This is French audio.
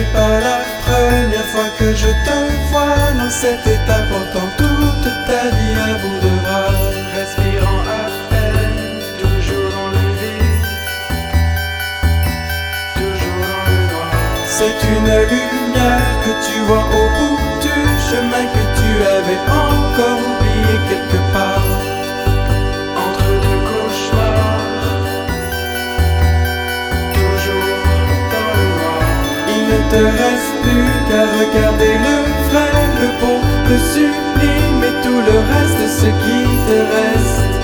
n'est pas la première fois que je te vois dans cet état, portant toute ta vie à bout de bras, respirant à peine, toujours dans le vide, toujours dans le noir. C'est une lumière que tu vois au bout du chemin, que tu avais encore oublié quelque part, entre deux cauchemars, toujours dans le noir. Il ne te reste plus qu'à regarder le vrai, le beau, le sublime et tout le reste, ce qui te reste.